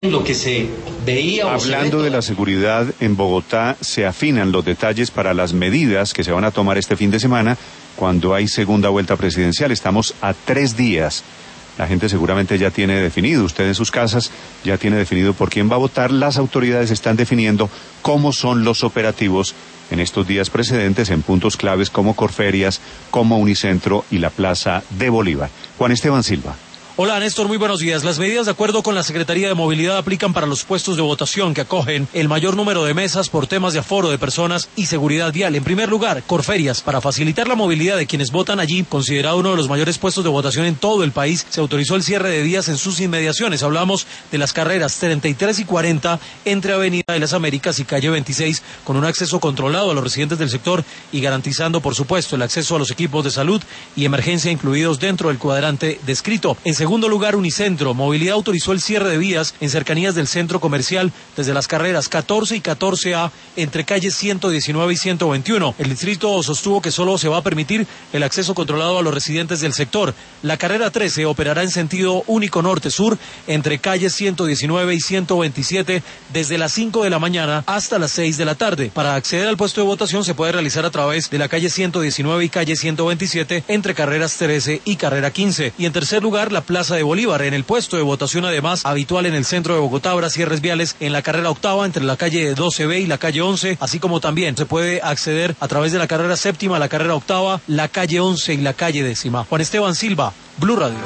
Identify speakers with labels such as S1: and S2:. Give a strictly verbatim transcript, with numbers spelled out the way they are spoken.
S1: Lo que se veía.
S2: Hablando de la seguridad en Bogotá, se afinan los detalles para las medidas que se van a tomar este fin de semana cuando hay segunda vuelta presidencial. Estamos a tres días. La gente seguramente ya tiene definido, usted en sus casas ya tiene definido por quién va a votar. Las autoridades están definiendo cómo son los operativos en estos días precedentes en puntos claves como Corferias, como Unicentro y la Plaza de Bolívar. Juan Esteban Silva.
S3: Hola Néstor, muy buenos días. Las medidas de acuerdo con la Secretaría de Movilidad aplican para los puestos de votación que acogen el mayor número de mesas por temas de aforo de personas y seguridad vial. En primer lugar, Corferias. Para facilitar la movilidad de quienes votan allí, considerado uno de los mayores puestos de votación en todo el país, se autorizó el cierre de días en sus inmediaciones. Hablamos de las carreras treinta y tres y cuarenta entre Avenida de las Américas y Calle veintiséis, con un acceso controlado a los residentes del sector y garantizando, por supuesto, el acceso a los equipos de salud y emergencia incluidos dentro del cuadrante descrito. En En segundo lugar, Unicentro. Movilidad autorizó el cierre de vías en cercanías del centro comercial desde las carreras catorce y catorce A entre calles ciento diecinueve y ciento veintiuno. El distrito sostuvo que solo se va a permitir el acceso controlado a los residentes del sector. La carrera trece operará en sentido único norte-sur entre calles ciento diecinueve y ciento veintisiete desde las cinco de la mañana hasta las seis de la tarde. Para acceder al puesto de votación se puede realizar a través de la calle ciento diecinueve y calle ciento veintisiete entre carreras trece y carrera quince. Y en tercer lugar, la Plaza de Bolívar. En el puesto de votación, además, habitual en el centro de Bogotá, habrá cierres viales en la carrera octava entre la calle doce B y la calle once, así como también se puede acceder a través de la carrera séptima, la carrera octava, la calle once y la calle décima. Juan Esteban Silva, Blue Radio.